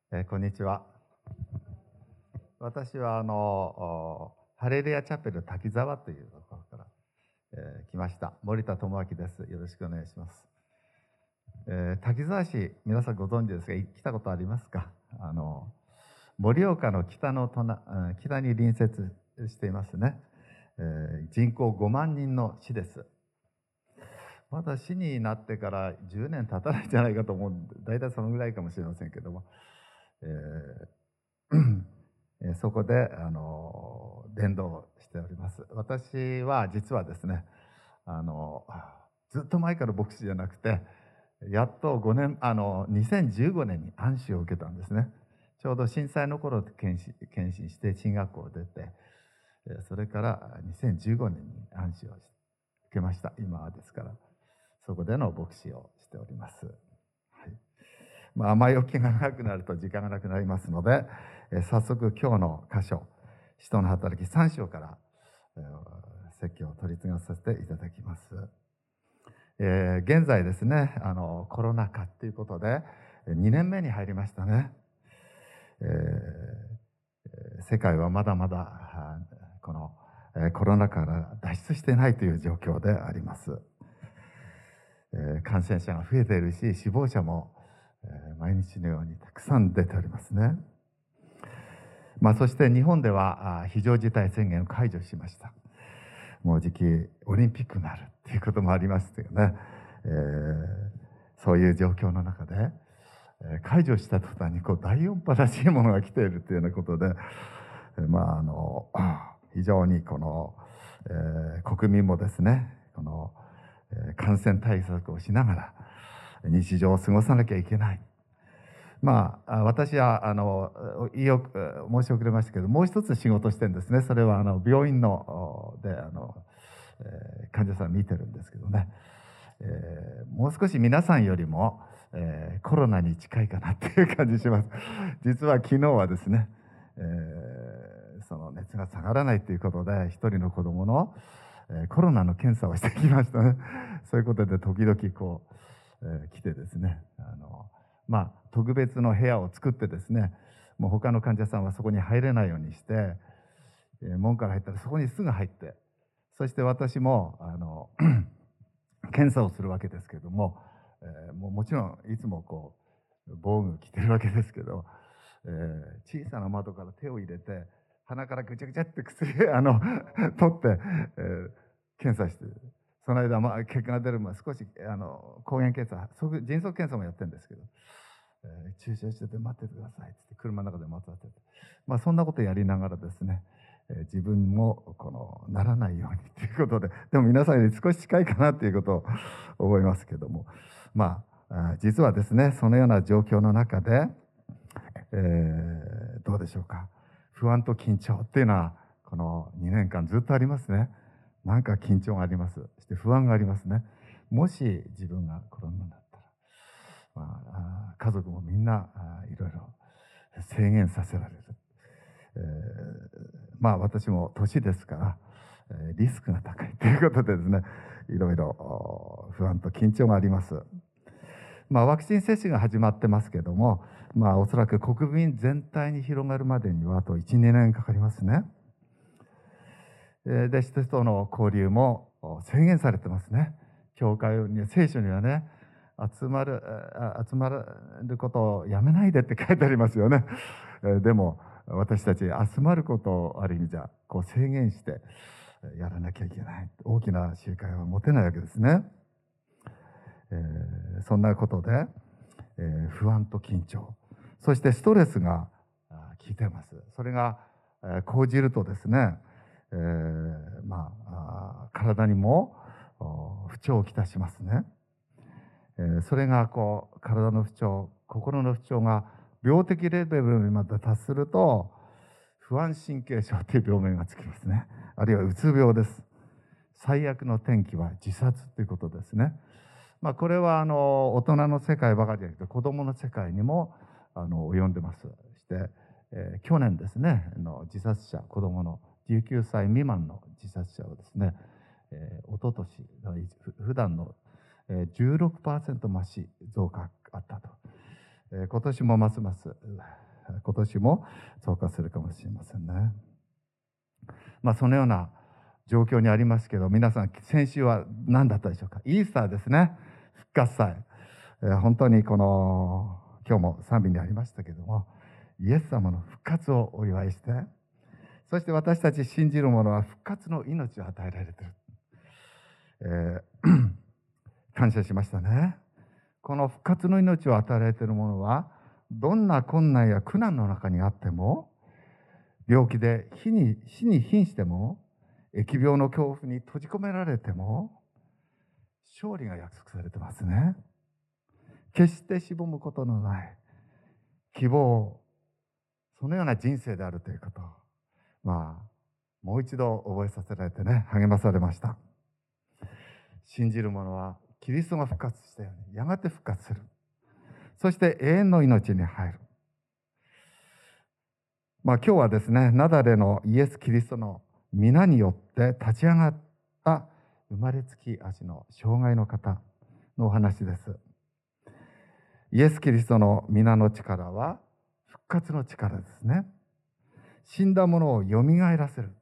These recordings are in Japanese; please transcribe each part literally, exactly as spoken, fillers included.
えーこんにちは。私はあのおハレルヤチャペル滝沢というところから、えー来ました森田智明です。よろしくお願いします。えー滝沢市、皆さんご存知ですが、来たことありますか？あの盛岡の北の隣うん北に隣接していますね。えー人口ごまんにんの市です。まだ市になってからじゅうねん経たないんじゃないかと思うんで、大体そのぐらいかもしれませんけども、えーえーそこであの伝道しております。私は実はですね、あのずっと前から牧師じゃなくて、やっとごねんあのにせんじゅうごねんに安心を受けたんですね。ちょうど震災の頃検診検診して進学校を出て、えーそれからにせんじゅうごねんに安心を受けました。今はですからそこでの牧師をしております。はい。まあ、前置きが長くなると時間がなくなりますので、えー早速今日の箇所、使徒の働きさん章から、えー説教を取り次がさせていただきます。えー現在ですね、あのコロナ禍ということでにねんめに入りましたね。えー世界はまだまだあこのえーコロナ禍から脱出していないという状況であります。えー感染者が増えているし、死亡者もえー毎日のようにたくさん出ておりますね。まあ、そして日本ではあ非常事態宣言を解除しました。もうじきオリンピックになるっていうこともありましたよね。えーそういう状況の中で、えー解除した途端にこう第四波らしいものが来ているというようなことで、えーまああの非常にこの、えー国民もですね、この、えー感染対策をしながら日常を過ごさなきゃいけない。まあ、あ私はあの言いおく申し遅れましたけど、もう一つ仕事してるんですね。それはあの病院のおであの、えー患者さん見てるんですけどね、えーもう少し皆さんよりも、えーコロナに近いかなっていう感じします。実は昨日はですね、えーその熱が下がらないということで、一人の子供の、えーコロナの検査をしてきましたね。そういうことで時々こう、えー来てですね、あのまあ、特別の部屋を作ってですね、もう他の患者さんはそこに入れないようにして、えー門から入ったらそこにすぐ入って、そして私もあの検査をするわけですけども、えーもうもちろんいつもこう防具着てるわけですけど、えー小さな窓から手を入れて鼻からぐちゃぐちゃって薬あの取って、えー検査して、その間、まあ、結果が出る前少しあの抗原検査、即迅速検査もやってるんですけど、えー駐車してて待っててくださいってって車の中で待たせて、まあ、そんなことやりながらですね、えー自分もこのならないようにということで、でも皆さんより少し近いかなということを思いますけども、まああ実はですね、そのような状況の中で、えーどうでしょうか、不安と緊張っていうのはこのにねんかんずっとありますね。なんか緊張があります。そして不安がありますね。もし自分がコロナだったら、まあ、あ家族もみんなあいろいろ制限させられる。えーまあ私も年ですから、えーリスクが高いということでですね、いろいろお不安と緊張があります。まあ、ワクチン接種が始まってますけども、まあ、おそらく国民全体に広がるまでにはあといち、にねんかかりますね。えーで、人との交流もお制限されてますね。教会に、聖書にはね、集まる、あ集まることをやめないでって書いてありますよね。えーでも、私たち集まることをある意味じゃこう制限してえーやらなきゃいけない。大きな集会は持てないわけですね。えーそんなことで、えー不安と緊張、そしてストレスがあ効いてます。それが、えー講じるとですね、えーまあ、あー体にもお不調をきたしますね。えーそれがこう体の不調、心の不調が病的レベルにまで達すると、不安神経症という病名がつきますね。あるいはうつ病です。最悪の転機は自殺ということですね。まあ、これはあの大人の世界ばかりじゃなくて子どもの世界にもあの及んでます。して、えー去年ですね、あの自殺者、子どものじゅうきゅうさい未満の自殺者はですね、えー、一昨年ふ普段の、えー、じゅうろくパーセント増し増加あったと。 えー今年もますます今年も増加するかもしれませんね。まあそのような状況にありますけど、皆さん先週は何だったでしょうか。イースターですね。復活祭、えー本当にこの今日も賛美にありましたけども、イエス様の復活をお祝いして、そして私たち信じる者は復活の命を与えられている、えー感謝しましたね。この復活の命を与えられている者は、どんな困難や苦難の中にあっても、病気で死に死に瀕しても、疫病の恐怖に閉じ込められても、勝利が約束されてますね。決してしぼむことのない希望、そのような人生であるということ、まあもう一度覚えさせられてね、励まされました。信じる者はキリストが復活したようにやがて復活する。そして永遠の命に入る。まあ今日はですね、ナザレのイエス・キリストの皆によって立ち上がった生まれつき足の障害の方のお話です。イエス・キリストの皆の力は復活の力ですね。死んだものをよみがえらせる。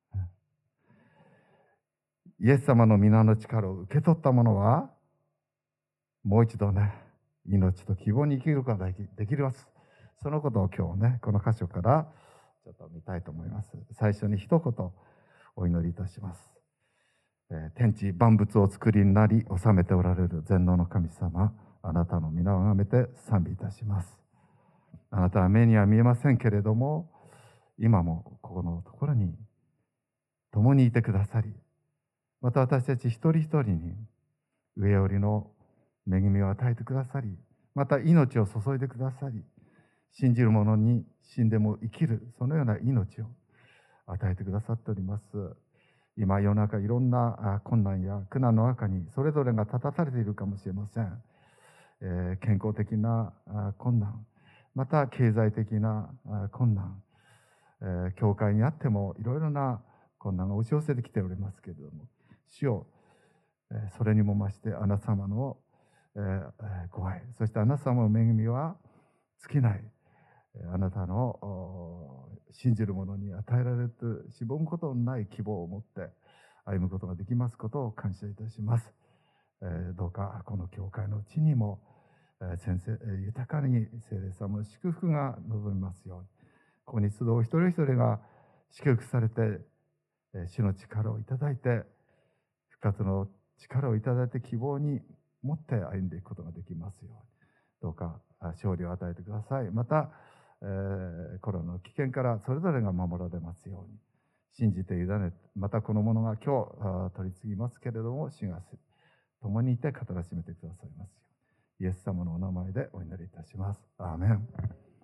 イエス様の皆の力を受け取った者は、もう一度ね、命と希望に生きることができます。そのことを今日ね、この箇所からちょっと見たいと思います。最初に一言お祈りいたします。えー天地万物を作りになり、治めておられる全能の神様、あなたの皆をあがめて賛美いたします。あなたは目には見えませんけれども、今もここのところに共にいてくださり、また私たち一人一人に上よりの恵みを与えてくださり、また命を注いでくださり、信じる者に死んでも生きる、そのような命を与えてくださっております。今世の中いろんな困難や苦難の中にそれぞれが立たされているかもしれません。えー健康的な困難、また経済的な困難、えー教会にあってもいろいろな困難が押し寄せてきておりますけれども、主よ、えーそれにも増してあなた様の、えーご愛、そしてあなた様の恵みは尽きない、あなたの信じる者に与えられるしぼむことのない希望を持って歩むことができますことを感謝いたします。えーどうかこの教会の地にも、えー先生豊かに聖霊様の祝福が望みますように、ここに集う一人一人が祝福されて、えー主の力をいただいて、復活の力をいただいて希望に持って歩んでいくことができますように、どうか勝利を与えてください。また、えーコロナの危険からそれぞれが守られますように信じて委ね、またこのものが今日あ取り次ぎますけれども、主が共にいて語らしめてくださいますように、イエス様のお名前でお祈りいたします。アーメン。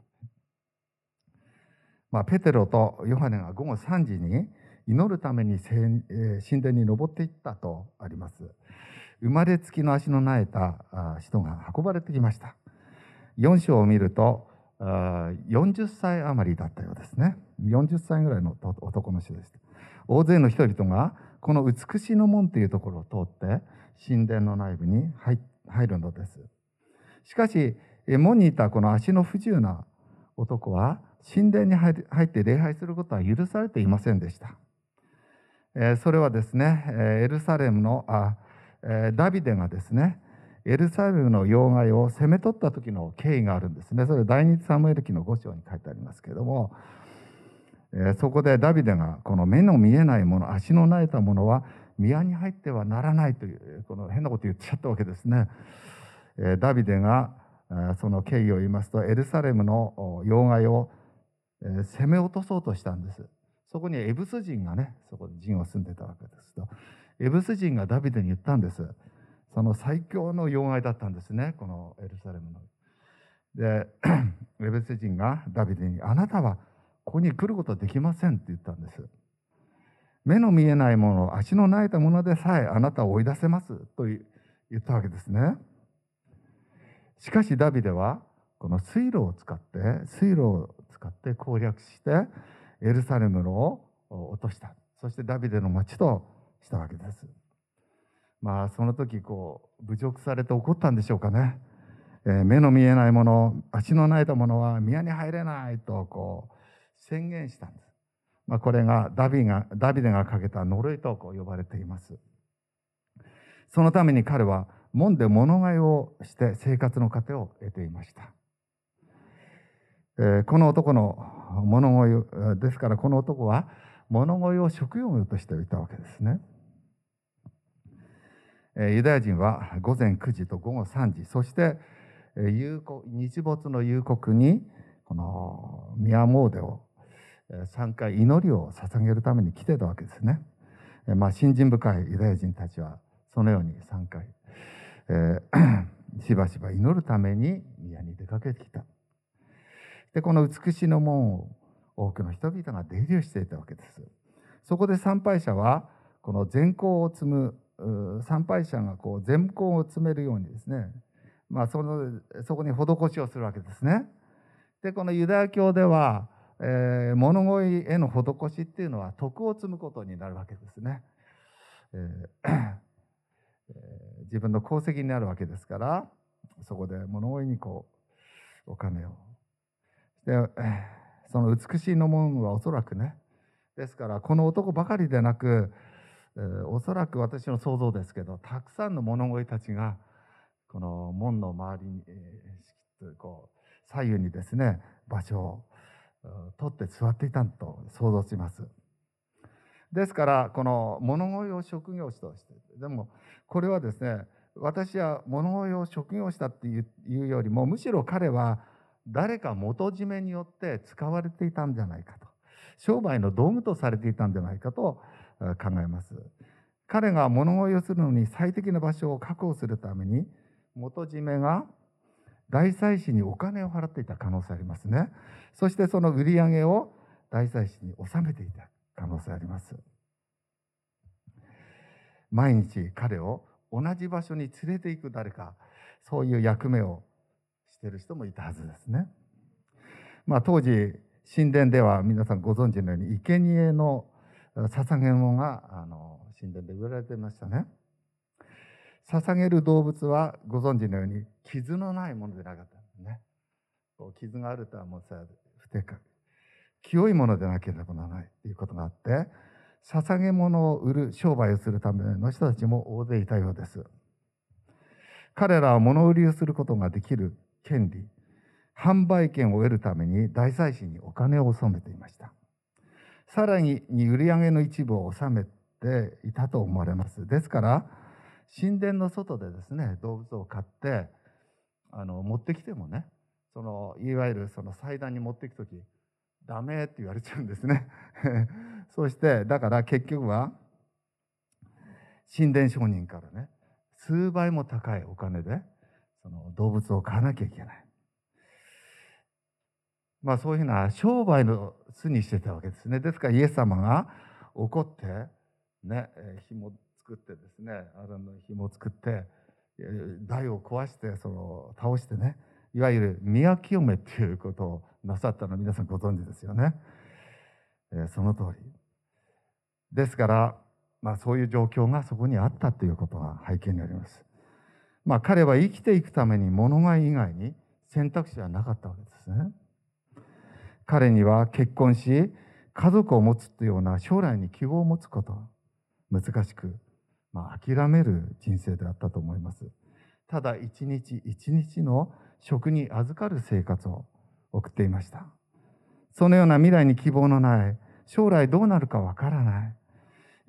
まあ、ペテロとヨハネが午後さんじに祈るために神殿に登っていったとあります。生まれつきの足の苗えた人が運ばれてきました。よん章を見るとよんじゅっさい余りだったようですね。よんじゅっさいぐらいの男の人でした。大勢の人々がこの美しの門というところを通って神殿の内部に入るのです。しかし門にいたこの足の不自由な男は神殿に入って礼拝することは許されていませんでした。それはですね、エルサレムのあダビデがですね、エルサレムの要害を攻め取った時の経緯があるんですね。それ第二サムエル記のご章に書いてありますけれども、そこでダビデがこの目の見えないもの、足の苗えたものは宮に入ってはならないという、この変なこと言っちゃったわけですね。ダビデがその経緯を言いますと、エルサレムの要害を攻め落とそうとしたんです。そこにエブス人がね、そこで陣を住んでたわけですと、エブス人がダビデに言ったんです。その最強の要害だったんですね、このエルサレムの。で、エブス人がダビデに、あなたはここに来ることはできませんって言ったんです。目の見えないもの、足の苗えたものでさえあなたを追い出せますと言ったわけですね。しかしダビデはこの水路を使って水路を使って攻略してエルサレムを落とした。そしてダビデの町としたわけです。まあその時こう侮辱されて怒ったんでしょうかね。 えー目の見えないもの、足のないものは宮に入れないとこう宣言したんです。まあ、これがダビがダビデがかけた呪いとこう呼ばれています。そのために彼は門で物買いをして生活の糧を得ていました。えーこの男の物乞いですから、この男は物乞いを職業としていたわけですね。えーユダヤ人は午前くじと午後さんじ、そしてえー夕刻日没の夕刻にこの宮詣をえーさんかい祈りを捧げるために来てたわけですね。えーまあ、信心深いユダヤ人たちはそのようにさんかい、えーしばしば祈るために宮に出かけてきた。で、この美しいの門を多くの人々が出入りをしていたわけです。そこで参拝者はこの善行を積むう参拝者がこう善行を積めるようにですね、まあ、そのそこに施しをするわけですね。で、このユダヤ教では、えー物乞いへの施しっていうのは徳を積むことになるわけですね。えーえー自分の功績になるわけですから、そこで物乞いにこうお金をで、えーその美しいの門はおそらくね、ですからこの男ばかりでなく、えーおそらく私の想像ですけど、たくさんの物乞いたちがこの門の周りに、えー仕切ってこう左右にですね場所をうん取って座っていたと想像します。ですからこの物乞いを職業として、でもこれはですね、私は物乞いを職業したっていういうよりも、むしろ彼は誰か元締めによって使われていたんじゃないかと、商売の道具とされていたんじゃないかとえー考えます。彼が物乞いをするのに最適な場所を確保するために、元締めが大祭司にお金を払っていた可能性ありますね。そしてその売り上げを大祭司に納めていた可能性あります。毎日彼を同じ場所に連れて行く誰か、そういう役目をしている人もいたはずですね。まあ、当時神殿では皆さんご存知のように生贄の捧げ物があの神殿で売られていましたね。捧げる動物はご存知のように傷のないものでなかったんですね。こう傷があるとはもうさ不適格、清いものでなければならないということがあって、捧げ物を売る商売をするための人たちも大勢いたようです。彼らは物売りをすることができる権利、販売権を得るために大祭司にお金を納めていました。さらに売り上げの一部を納めていたと思われます。ですから神殿の外でですね動物を買ってあの持ってきてもね、そのいわゆるその祭壇に持っていくときダメって言われちゃうんですね。そしてだから結局は神殿商人からね数倍も高いお金でその動物を買わなきゃいけない。まあそういうふうな商売の巣にしてたわけですね。ですからイエス様が怒ってね、紐作ってですね、アロンの紐を作って台を壊してその倒してね、いわゆる宮清めっていうことをなさったのは皆さんご存知ですよね。えーその通りですから、まあ、そういう状況がそこにあったということが背景にあります。まあ、彼は生きていくために物買い以外に選択肢はなかったわけですね。彼には結婚し家族を持つというような将来に希望を持つことは難しく、まあ、諦める人生であったと思います。ただ一日一日の食に預かる生活を送っていました。そのような未来に希望のない、将来どうなるかわからない、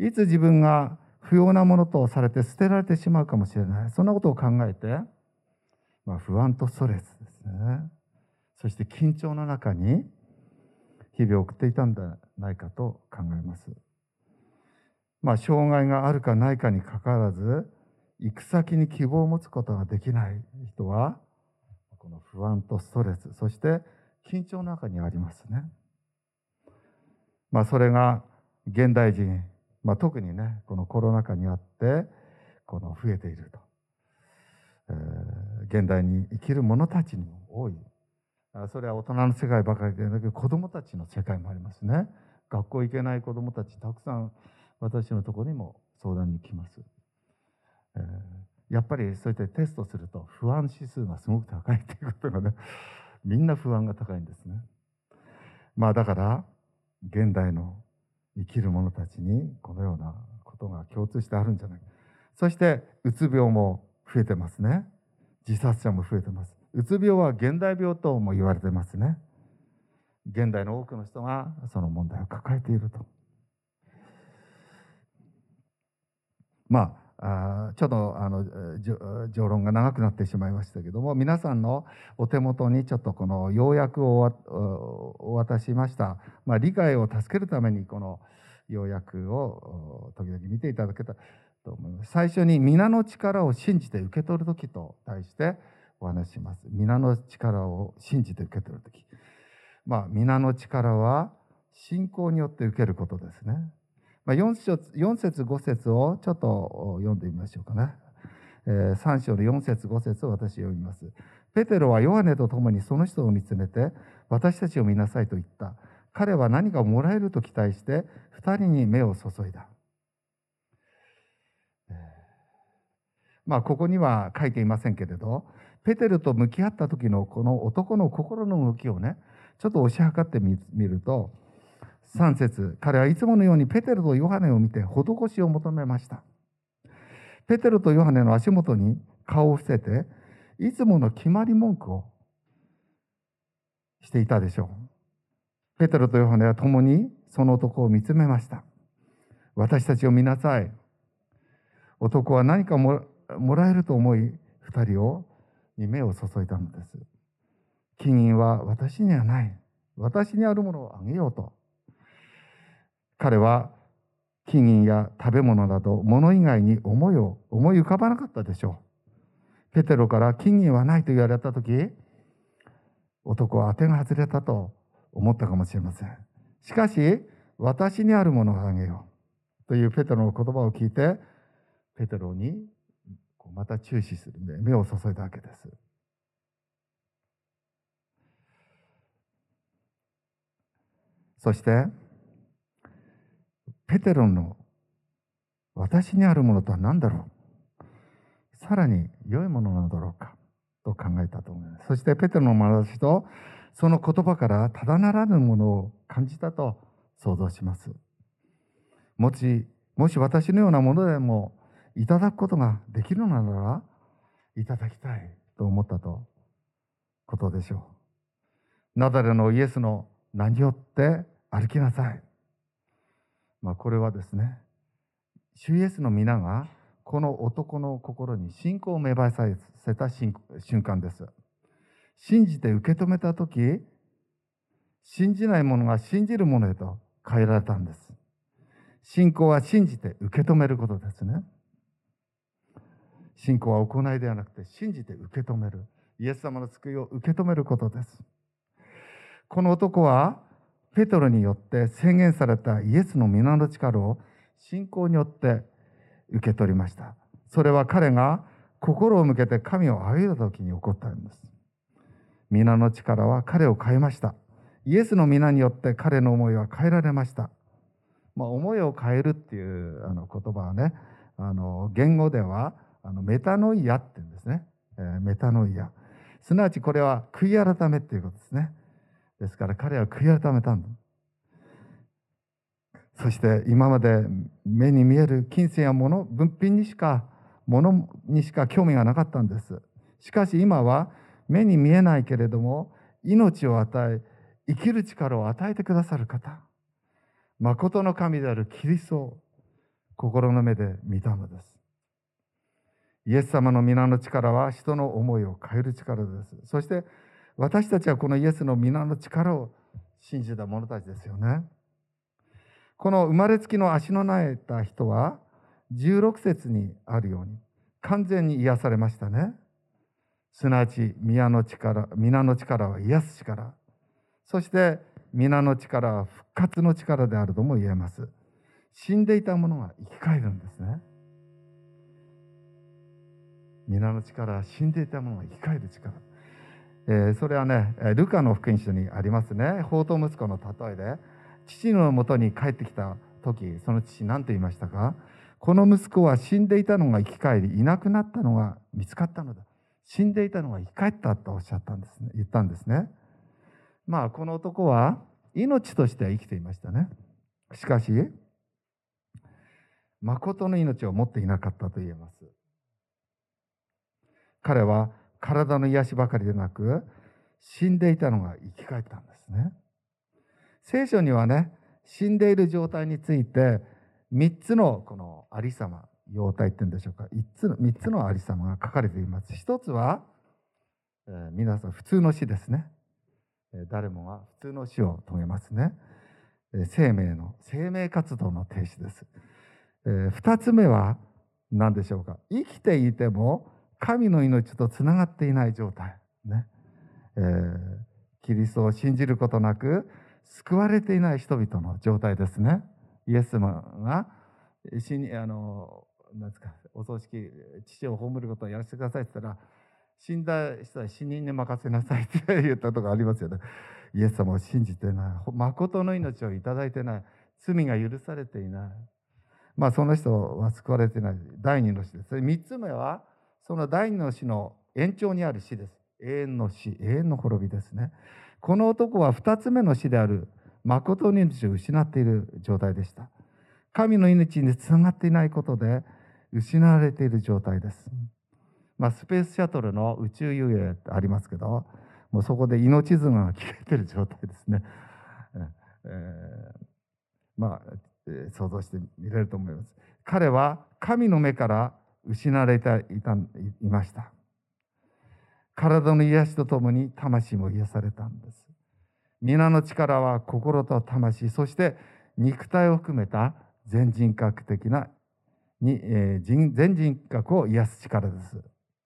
いつ自分が不要なものとされて捨てられてしまうかもしれない、そんなことを考えて、まあ、不安とストレスですね、そして緊張の中に日々を送っていたんではないかと考えます。まあ、障害があるかないかにかかわらず、行く先に希望を持つことができない人は、この不安とストレス、そして緊張の中にありますね。まあ、それが現代人、まあ、特にね、このコロナ禍にあって、この増えていると。えー、現代に生きる者たちにも多い。それは大人の世界ばかりでなく、子どもたちの世界もありますね。学校行けない子どもたち、たくさん私のところにも相談に来ます。えー、 やっぱりそうやってテストすると不安指数がすごく高いということがね、みんな不安が高いんですね。まあだから現代の生きる者たちにこのようなことが共通してあるんじゃないか。そしてうつ病も増えてますね。自殺者も増えてます。うつ病は現代病とも言われてますね。現代の多くの人がその問題を抱えていると。まあ、あちょっとあの序論が長くなってしまいましたけども、皆さんのお手元にちょっとこの要約をお渡ししました。まあ、理解を助けるためにこの要約を時々見ていただけたと思います。最初に皆の力を信じて受け取るときと題してお話しします。皆の力を信じて受け取るとき。まあ、皆の力は信仰によって受けることですね。まあ、よん節、よん節ご節をちょっと読んでみましょうかね。えー、さん章のよん節ご節を私読みます。ペテロはヨハネと共にその人を見つめて、私たちを見なさいと言った。彼は何かをもらえると期待して、二人に目を注いだ。えー、まあ、ここには書いていませんけれど、ペテロと向き合った時のこの男の心の動きをね、ちょっと推し量ってみると、さん節、彼はいつものようにペテロとヨハネを見て施しを求めました。ペテロとヨハネの足元に顔を伏せて、いつもの決まり文句をしていたでしょう。ペテロとヨハネは共にその男を見つめました。私たちを見なさい。男は何かもらえると思い、二人をに目を注いだのです。金銀は私にはない。私にあるものをあげようと。彼は金銀や食べ物など物以外に思いを思い浮かばなかったでしょう。ペテロから金銀はないと言われたとき、男は当てが外れたと思ったかもしれません。しかし、私にあるものをあげようというペテロの言葉を聞いて、ペテロにまた注視する目を注いだわけです。そして、ペテロの私にあるものとは何だろう、さらに良いものなのだろうかと考えたと思います。そしてペテロの眼差しとその言葉からただならぬものを感じたと想像します。もし、もし私のようなものでもいただくことができるのならいただきたいと思ったとことでしょう。ナザレのイエスの名によって歩きなさい。まあ、これはですね、主イエスの皆がこの男の心に信仰を芽生えさせた瞬間です。信じて受け止めたとき、信じない者が信じる者へと変えられたんです。信仰は信じて受け止めることですね。信仰は行いではなくて信じて受け止める。イエス様の救いを受け止めることです。この男はペテロによって宣言されたイエスの皆の力を信仰によって受け取りました。それは彼が心を向けて神を仰いだ時に起こったんです。皆の力は彼を変えました。イエスの皆によって彼の思いは変えられました。まあ、思いを変えるっていうあの言葉はね、あの言語ではあのメタノイアって言うんですね。えー、メタノイア。すなわちこれは悔い改めっていうことですね。ですから彼は悔い改めたんだ。そして今まで目に見える金銭や物、物品にしか、物にしか興味がなかったんです。しかし今は目に見えないけれども、命を与え、生きる力を与えてくださる方、誠の神であるキリストを心の目で見たのです。イエス様の皆の力は人の思いを変える力です。そして私たちはこのイエスの皆の力を信じた者たちですよね。この生まれつきの足のなえた人はじゅうろく節にあるように完全に癒されましたね。すなわち皆の力、皆の力は癒す力、そして皆の力は復活の力であるとも言えます。死んでいた者が生き返るんですね。皆の力は死んでいた者が生き返る力。えー、それはね、ルカの福音書にありますね。放蕩息子の例えで、父のもとに帰ってきた時、その父何と言いましたか？ この息子は死んでいたのが生き返り、いなくなったのが見つかったのだ。死んでいたのが生き返ったとおっしゃったんですね、言ったんですね。まあこの男は命としては生きていましたね。しかし誠の命を持っていなかったと言えます。彼は体の癒しばかりでなく、死んでいたのが生き返ったんですね。聖書にはね、死んでいる状態についてみっつのこのありさま、様態っていうんでしょうか、みっつのみっつのありさまが書かれています。一つは、えー、皆さん普通の死ですね。えー、誰もが普通の死を遂げますね。えー、生命の生命活動の停止です。えー、二つ目は何でしょうか。生きていても神の命とつながっていない状態ね。えー、キリストを信じることなく救われていない人々の状態ですね。イエス様が死にあのなんですか、お葬式、父を葬ることをやらせてくださいって言ったら、死んだ人は死人に任せなさいって言ったところありますよね。イエス様を信じてない、誠の命をいただいてない、罪が許されていない、まあその人は救われていない第二の死です。三つ目はその第二の死の延長にある死です。永遠の死、永遠の滅びですね。この男は二つ目の死である誠の命を失っている状態でした。神の命につながっていないことで失われている状態です。まあ、スペースシャトルの宇宙遊泳ってありますけど、もうそこで命綱が切れている状態ですね。えー、まあ、えー、想像してみれると思います。彼は神の目から失われていた、いました。体の癒しとともに魂も癒されたんです。皆の力は心と魂、そして肉体を含めた全人格的なに、えー、全人格を癒す力です。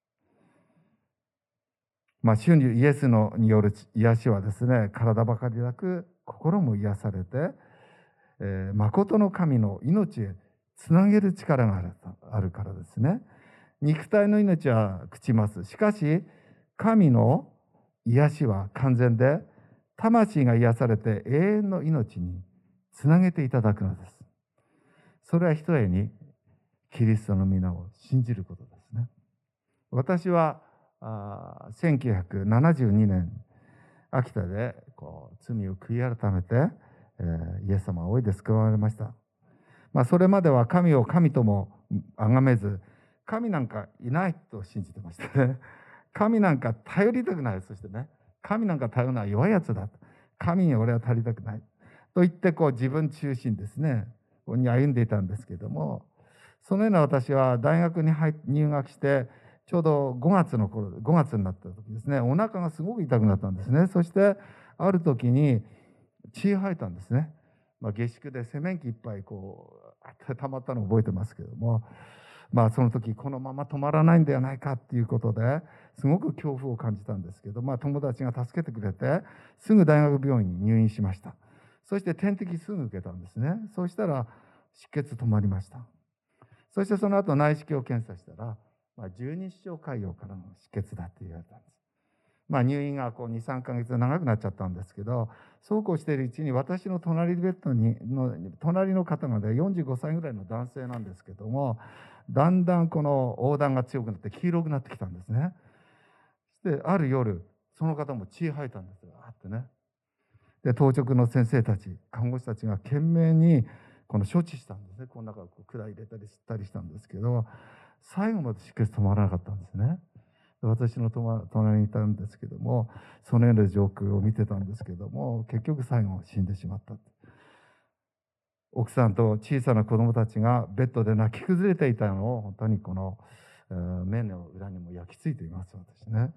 まあ、主にイエスのによる癒しはですね、体ばかりなく心も癒されて、えー、誠の神の命へつなげる力がある、あるからですね。肉体の命は朽ちます。しかし神の癒しは完全で、魂が癒されて永遠の命につなげていただくのです。それはひとえにキリストの皆を信じることですね。私はあせんきゅうひゃくななじゅうにねん秋田でこう罪を悔い改めて、えー、イエス様を仰いで救われました。まあ、それまでは神を神とも崇めず、神なんかいないと信じてましたね。神なんか頼りたくない。そしてね、神なんか頼るのは弱いやつだ。神に俺は足りたくない。と言ってこう自分中心ですね、に歩んでいたんですけども、そのような私は大学に入入学して、ちょうどごがつの頃、ごがつになった時ですね、お腹がすごく痛くなったんですね。そしてある時に血吐いたんですね。まあ、下宿でセメン機いっぱいこう溜まったのを覚えてますけども、まあその時このまま止まらないんではないかっていうことですごく恐怖を感じたんですけど、まあ友達が助けてくれてすぐ大学病院に入院しました。そして点滴すぐ受けたんですね。そうしたら出血止まりました。そしてその後内視鏡検査したら、まあ、十二指腸潰瘍からの出血だって言われたんです。まあ、入院がこうにさんかげつ長くなっちゃったんですけど、そうこうしているうちに私の隣ベッドにの隣の方がよんじゅうごさいぐらいの男性なんですけども、だんだんこの黄疸が強くなって黄色くなってきたんですね。そしてある夜その方も血吐いたんですよ、あってね。で当直の先生たち、看護師たちが懸命にこの処置したんですね。この中を管入れたり吸ったりしたんですけど、最後まで出血止まらなかったんですね。私の隣にいたんですけども、そのような状況を見てたんですけども、結局最後死んでしまった。奥さんと小さな子供たちがベッドで泣き崩れていたのを、本当にこの目の裏にも焼き付いています、私ね。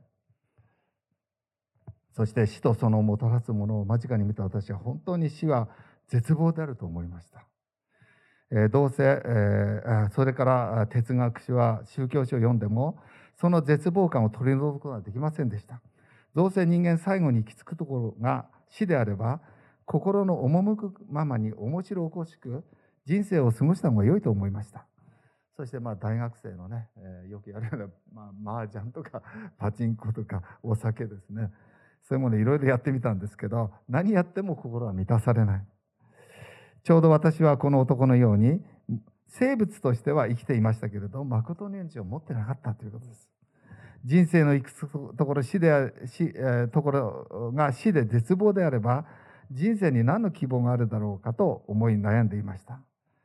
そして死とそのもたらすものを間近に見た私は、本当に死は絶望であると思いました。えー、どうせ、えー、それから哲学史は宗教書を読んでもその絶望感を取り除くことはできませんでした。どうせ人間最後に行き着くところが死であれば、心の赴くままに面白おかしく人生を過ごした方が良いと思いました。そしてまあ大学生のね、えー、よくやるような、まあ、麻雀とかパチンコとかお酒ですね、そういうものいろいろやってみたんですけど、何やっても心は満たされない。ちょうど私はこの男のように生物としては生きていましたけれど、誠の命を持ってなかったということです。人生の行くところ、死で死、えーところが死で絶望であれば、人生に何の希望があるだろうかと思い悩んでいました。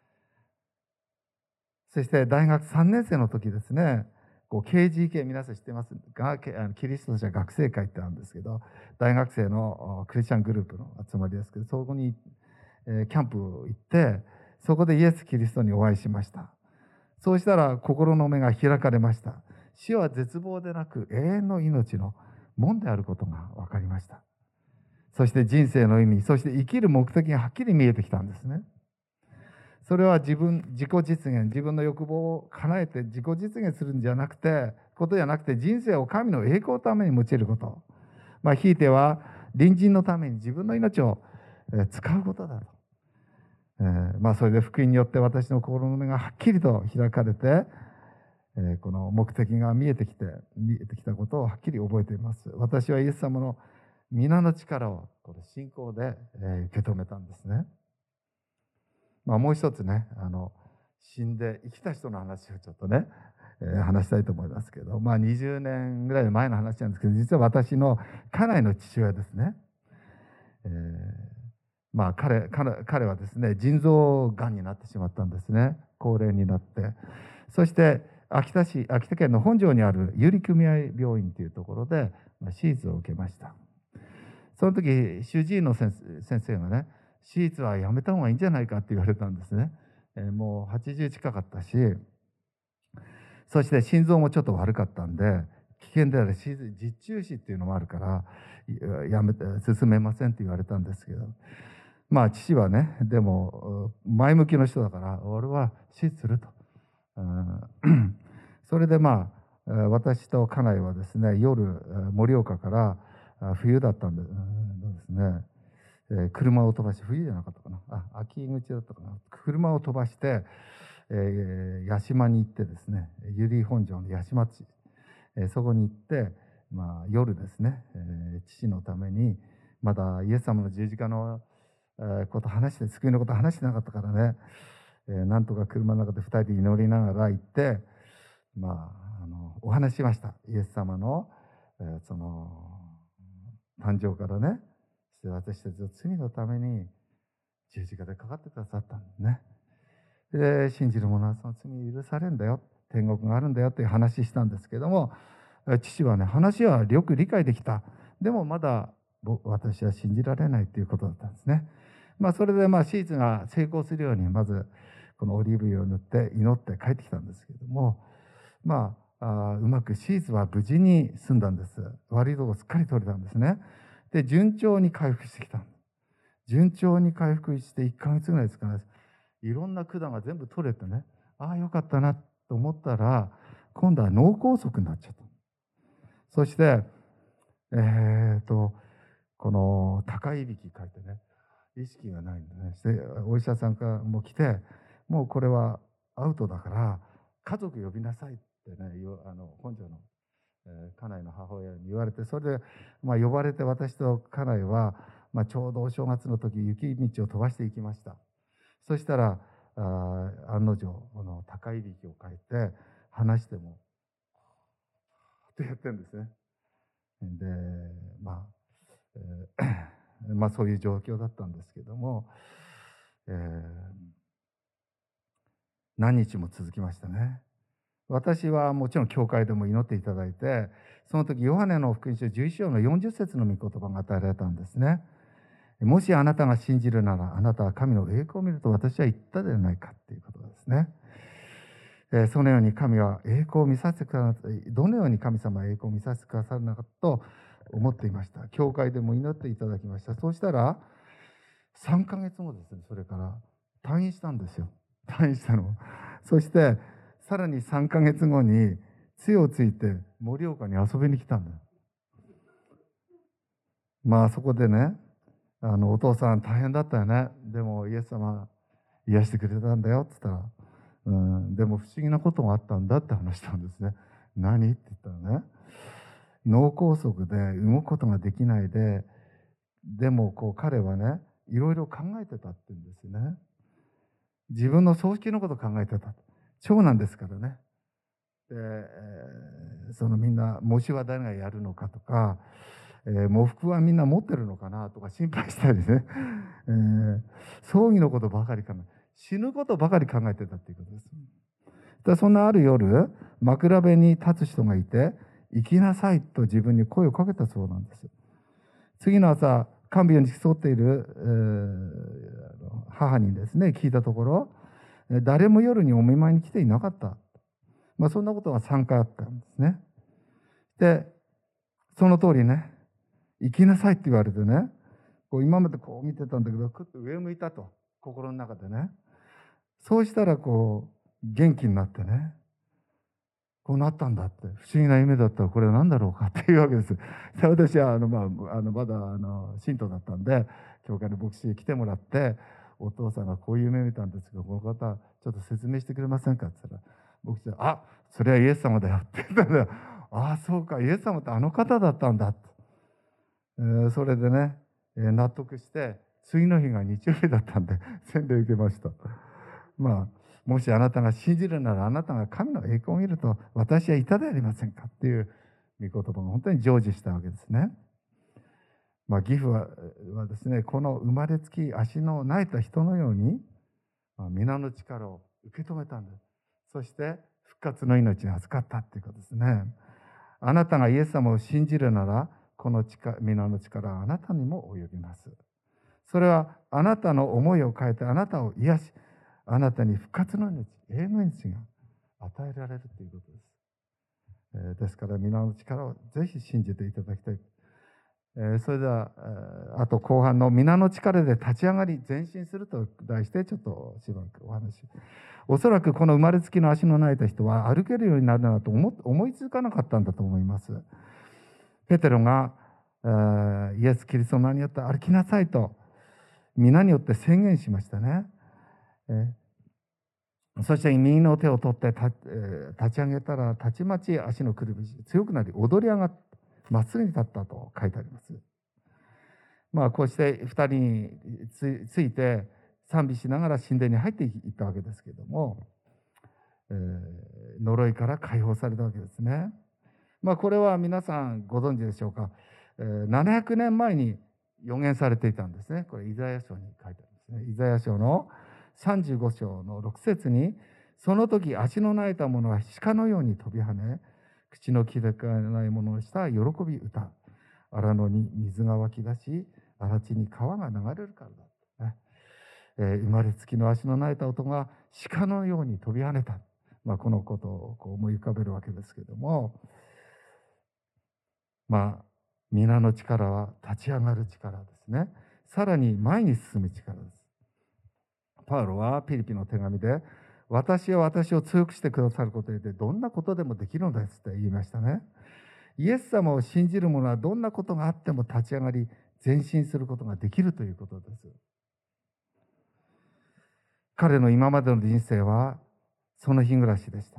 そして大学さんねん生の時ですね、こう ケージーケー 皆さん知ってますが、キリスト者学生会ってあるんですけど、大学生のクリスチャングループの集まりですけど、そこに、えー、キャンプ行って、そこでイエス・キリストにお会いしました。そうしたら心の目が開かれました。死は絶望でなく永遠の命の門であることが分かりました。そして人生の意味、そして生きる目的がはっきり見えてきたんですね。それは自分、自己実現、自分の欲望を叶えて自己実現するんじゃなくて、ことじゃなくて、人生を神の栄光のために用いること。まあ、ひいては隣人のために自分の命を使うことだと。えー、まあそれで福音によって私の心の目がはっきりと開かれて、えー、この目的が見えてきて、見えてきたことをはっきり覚えています。私はイエス様の皆の力をこれ信仰で、えー、受け止めたんですね。まあ、もう一つね、あの死んで生きた人の話をちょっとね、えー、話したいと思いますけど、まあ、にじゅうねんぐらい前の話なんですけど、実は私の家内の父親ですね。えー、まあ 彼, 彼, 彼はですね、腎臓がんになってしまったんですね。高齢になって。そして秋田市、秋田県の本庄にある有利組合病院というところで手術を受けました。その時、主治医の先生がね、手術はやめた方がいいんじゃないかって言われたんですね。えー、もうはちじゅう近かったし、そして心臓もちょっと悪かったんで、危険である実中死っていうのもあるから、やめて、進めませんって言われたんですけど、まあ父はね、でも前向きの人だから、俺は手術すると。それでまあ、私と家内はですね、夜、盛岡から冬だったんでですね、えー、車を飛ばして、冬じゃなかったかな、あ、秋口だったかな、車を飛ばして、えー、八島に行ってですね、由利本荘の八島地、えー、そこに行って、まあ、夜ですね、えー、父のために、まだイエス様の十字架の、えー、こと話して、救いのこと話してなかったからね、えー、なんとか車の中で二人で祈りながら行って、まあ、あのお話ししました。イエス様の、えー、その誕生からね、私たちの罪のために十字架でかかってくださったんですね。で、信じる者はその罪許されるんだよ、天国があるんだよっていう話したんですけども、父はね、話はよく理解できた。でもまだ私は信じられないということだったんですね。まあそれでまあ手術が成功するように、まずこのオリーブ油を塗って祈って帰ってきたんですけども、まあ、あうまく手術は無事に済んだんです。悪いとこすっかり取れたんですね。で、順調に回復してきた。順調に回復していっかげつぐらいですかね。いろんな管が全部取れてね、ああよかったなと思ったら、今度は脳梗塞になっちゃった。そして、えーと、この高いびき書いてね、意識がないんでね、してお医者さんからも来て、もうこれはアウトだから、家族呼びなさいってね、あの本庄の、えー、家内の母親に言われて、それで、まあ、呼ばれて私と家内は、まあ、ちょうどお正月の時、雪道を飛ばしていきました。そしたら、あ案の定、この高いびきを書いて、話しても、ってやってるんですね。で、まあ、えー、まあそういう状況だったんですけども、えー、何日も続きましたね。私はもちろん教会でも祈っていただいて、その時ヨハネの福音書じゅういち章のよんじゅっ節の御言葉が与えられたんですね。もしあなたが信じるなら、あなたは神の栄光を見ると私は言ったではないかっていうことですね。えー、そのように神は栄光を見させてくださる、どのように神様は栄光を見させてくださるのかと思っていました。教会でも祈っていただきました。そうしたら、さんかげつごですね、それから退院したんですよ。退院したの。そして、さらにさんかげつごに、杖をついて盛岡に遊びに来たんだ。まあそこでね、あのお父さん大変だったよね。でもイエス様癒してくれたんだよって言ったら、うん、でも不思議なことがあったんだって話したんですね。何って言ったらね、脳梗塞で動くことができないで、でもこう彼はね、いろいろ考えてたって言うんですよね。 自分の葬式のことを考えてた。長男ですからね。で、えーそのみんな喪主は誰がやるのかとか、えー喪服はみんな持ってるのかなとか心配したりね、えー葬儀のことばかり考え、死ぬことばかり考えてたっていうことです。でそんなある夜、枕辺に立つ人がいて、行きなさいと自分に声をかけたそうなんです。次の朝、看病に付き添っている、えー母にですね、聞いたところ、えー誰も夜にお見舞いに来ていなかった。まあ、そんなことがさんかいあったんですね。で、その通りね、行きなさいって言われてね、こう今までこう見てたんだけど、くっと上向いたと、心の中でね。そうしたらこう、元気になってね、こうなったんだって、不思議な夢だったらこれは何だろうかっていうわけです。で私はあの、まあ、あのまだあの信徒だったんで、教会の牧師に来てもらって、お父さんがこういう夢見たんですけど、この方、ちょっと説明してくれませんかって言ったら、牧師は、あ、それはイエス様だよって言ったんだよ。ああ、そうか、イエス様ってあの方だったんだって。えーそれでね、えー納得して、次の日が日曜日だったんで、洗礼受けました。まあ、もしあなたが信じるなら、あなたが神の栄光を見ると、私はいたでありませんかっていう御言葉が本当に成就したわけですね。まあ、義父ははですね、この生まれつき足の泣いた人のように、まあ、皆の力を受け止めたんです。そして復活の命に預かったっていうことですね。あなたがイエス様を信じるなら、この力皆の力はあなたにも及びます。それはあなたの思いを変えてあなたを癒し、あなたに復活の命、永遠の命が与えられるということです。えーですから皆の力をぜひ信じていただきたい。えーそれでは、えーあと後半の皆の力で立ち上がり前進すると題してちょっとしばらくお話。おそらくこの生まれつきの足の泣いた人は歩けるようになるなと思思いつかなかったんだと思います。ペテロが、えーイエス・キリストの名によって歩きなさいと皆によって宣言しましたね。えーそして右の手を取って立,、えー立ち上げたらたちまち足のくるぶし強くなり踊り上がってまっすぐに立ったと書いてあります。まあこうして二人につついて賛美しながら神殿に入っていったわけですけれども、えー呪いから解放されたわけですね。まあこれは皆さんご存知でしょうか。えーななひゃくねんまえに予言されていたんですね。これイザヤ書に書いてあるんですね。イザヤ書のさんじゅうご章のろく節に、その時足の泣いた者は鹿のように飛び跳ね、口のきれかない者のした喜び歌。荒野に水が湧き出し、荒地に川が流れるからだ、ね。えー生まれつきの足の泣いた音が鹿のように飛び跳ねた。まあ、このことをこう思い浮かべるわけですけれども、まあ、皆の力は立ち上がる力ですね。さらに前に進む力です。パウロはピリピの手紙で、私は私を強くしてくださることでどんなことでもできるのですって言いましたね。イエス様を信じる者はどんなことがあっても立ち上がり前進することができるということです。彼の今までの人生はその日暮らしでした。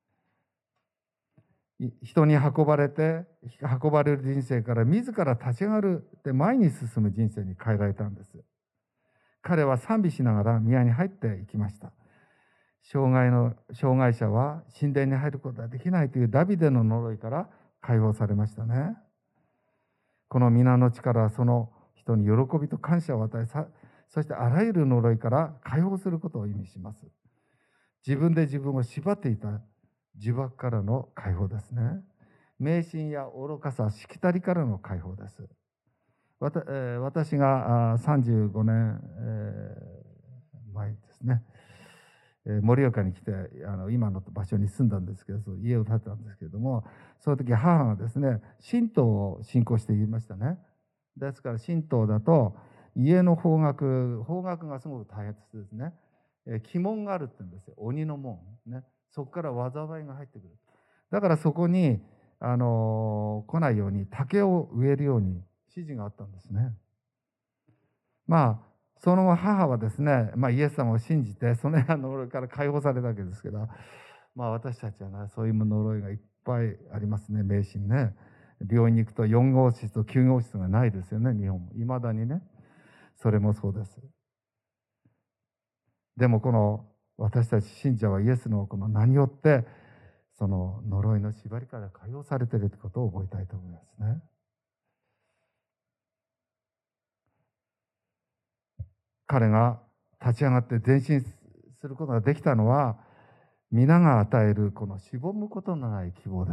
人に運ばれて運ばれる人生から自ら立ち上がるで前に進む人生に変えられたんです。彼は賛美しながら宮に入っていきました。障害の障害者は神殿に入ることができないというダビデの呪いから解放されましたね。この皆の力はその人に喜びと感謝を与えさ、そしてあらゆる呪いから解放することを意味します。自分で自分を縛っていた呪縛からの解放ですね。迷信や愚かさ、しきたりからの解放です。わた、えー私があーさんじゅうごねん、えー前ですね、えー盛岡に来てあの今の場所に住んだんですけど、そう家を建てたんですけれども、その時母がですね、神道を信仰していましたね。ですから神道だと家の方角、方角がすごく大切ですね。えー鬼門があるって言うんですよ。鬼の門ね。そこから災いが入ってくる。だからそこにあのー来ないように竹を植えるように指示があったんですね。まあその後母はですね、まあ、イエス様を信じてそのような呪いから解放されたわけですけど、まあ私たちはね、そういう呪いがいっぱいありますね。迷信ね。病院に行くとよん号室ときゅう号室がないですよね、日本も。いまだにね。それもそうです。 でもこの私たち信者はイエスのこの名によってその呪いの縛りから解放されているということを覚えたいと思いますね。彼が立ち上がって前進することができたのは、皆が与えるこのしぼむことのない希望です。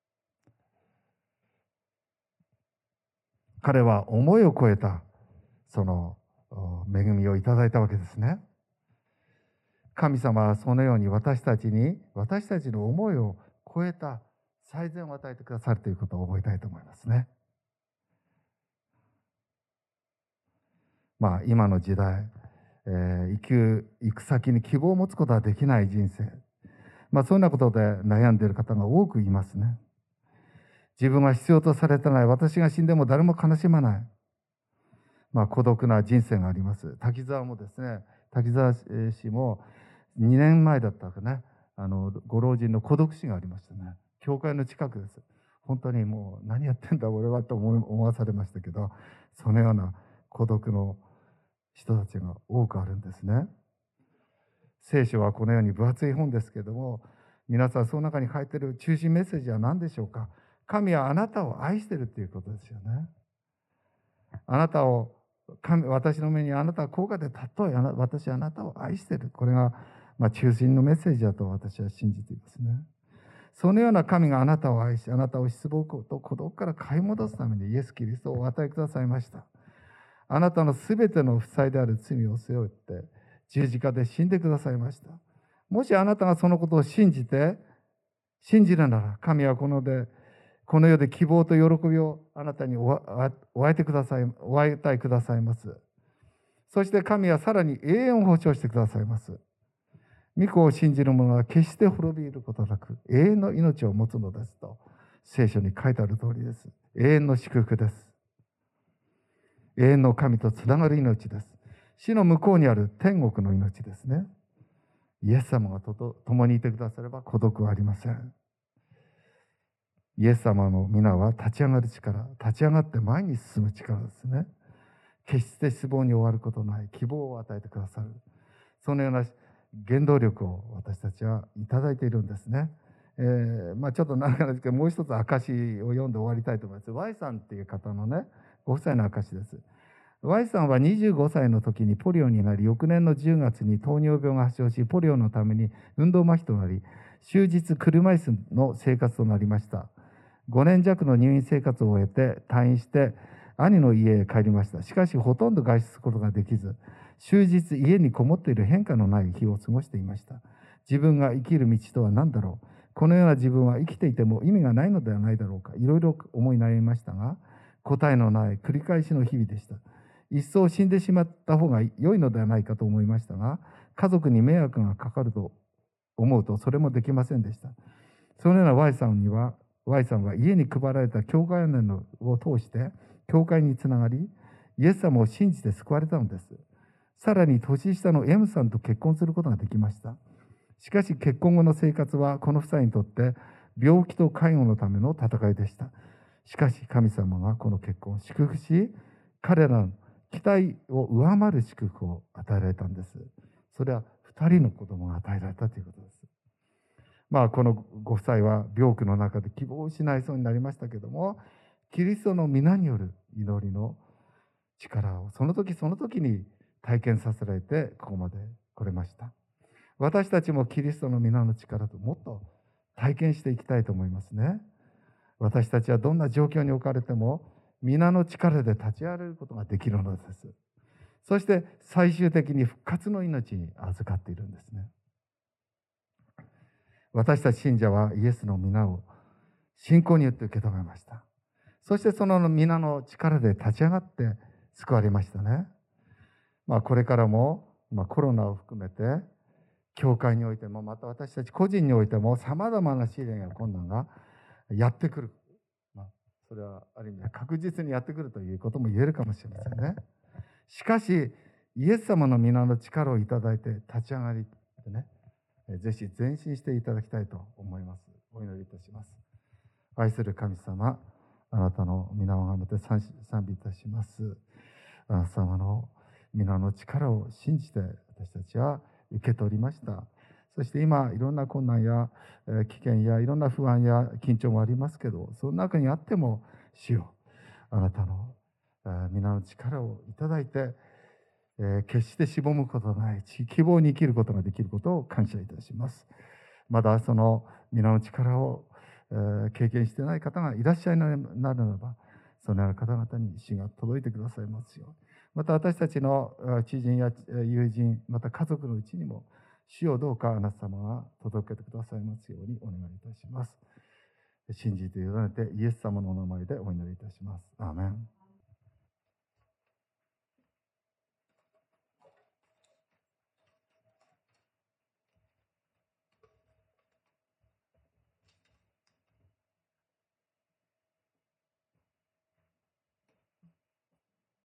彼は思いを超えたその恵みをいただいたわけですね。神様はそのように私たちに、私たちの思いを超えた最善を与えてくださるということを覚えたいと思いますね。まあ今の時代、えー、生きる行く先に希望を持つことはできない人生、まあそんなことで悩んでいる方が多くいますね。自分が必要とされてない、私が死んでも誰も悲しまない、まあ孤独な人生があります。滝沢もですね、滝沢氏もにねんまえだったかね、あのご老人の孤独死がありましたね。教会の近くです。本当にもう何やってんだ俺はと思い思わされましたけど、そのような孤独の人たちが多くあるんですね。聖書はこのように分厚い本ですけども、皆さんその中に書いている中心メッセージは何でしょうか。神はあなたを愛しているということですよね。あなたを神、私の目にあなたは高価で尊い、私はあなたを愛している。これが、まあ、中心のメッセージだと私は信じていますね。そのような神があなたを愛し、あなたを失望と孤独から買い戻すためにイエス・キリストをお与えくださいました。あなたのすべての負債である罪を背負って十字架で死んでくださいました。もしあなたがそのことを信じて信じるなら、神はこのでこの世で希望と喜びをあなたにお与えてください、お与えくださいます。そして神はさらに永遠を保証してくださいます。御子を信じる者は決して滅びることなく永遠の命を持つのですと聖書に書いてある通りです。永遠の祝福です。永遠の神とつながる命です。死の向こうにある天国の命ですね。イエス様がとと共にいてくだされば孤独はありません。イエス様の皆は立ち上がる力、立ち上がって前に進む力ですね。決して失望に終わることない希望を与えてくださる。そのような原動力を私たちはいただいているんですね。えー、まあちょっと長いですけど、もう一つ証を読んで終わりたいと思います。Y さんっていう方のね、ご夫妻の証です。Y さんはにじゅうごさいの時にポリオになり、翌年のじゅうがつに糖尿病が発症し、ポリオのために運動麻痺となり、終日車椅子の生活となりました。ごねん弱の入院生活を終えて退院して兄の家へ帰りました。しかしほとんど外出することができず、終日家にこもっている変化のない日を過ごしていました。自分が生きる道とは何だろう。このような自分は生きていても意味がないのではないだろうか。いろいろ思い悩みましたが、答えのない繰り返しの日々でした。一層死んでしまった方が良いのではないかと思いましたが、家族に迷惑がかかると思うとそれもできませんでした。そのような Y さんには、Y さんは家に配られた教会年を通して教会につながり、イエス様を信じて救われたのです。さらに年下の M さんと結婚することができました。しかし結婚後の生活はこの夫妻にとって病気と介護のための戦いでした。しかし神様がこの結婚を祝福し、彼らの期待を上回る祝福を与えられたんです。それはふたりの子供が与えられたということです。まあこのご夫妻は病苦の中で希望を失いそうになりましたけども、キリストの皆による祈りの力をその時その時に体験させられてここまで来れました。私たちもキリストの皆の力ともっと体験していきたいと思いますね。私たちはどんな状況に置かれても皆の力で立ち上がることができるのです。そして最終的に復活の命に預かっているんですね。私たち信者はイエスの皆を信仰によって受け止めました。そしてその皆の力で立ち上がって救われましたね。まあこれからも、まあ、コロナを含めて教会においてもまた私たち個人においてもさまざまな試練や困難がやってくる。まあ、それはある意味で確実にやってくるということも言えるかもしれませんね。しかしイエス様の皆の力をいただいて立ち上がりってね、ぜひ前進していただきたいと思います。お祈りいたします。愛する神様、あなたの皆をあがめて賛美いたします。あなた様の皆の力を信じて私たちは受け取りました。そして今いろんな困難やえ危険やいろんな不安や緊張もありますけど、その中にあっても主よ、あなたの皆の力をいただいて、え決してしぼむことのない希望に生きることができることを感謝いたします。まだその皆の力を、え経験していない方がいらっしゃいなるならば、そのような方々に主が届いてくださいますよう。また私たちの知人や友人、また家族のうちにも、主をどうかあなた様が届けてくださいますようにお願いいたします。信じて委ねてイエス様のお名前でお祈りいたします。アーメン。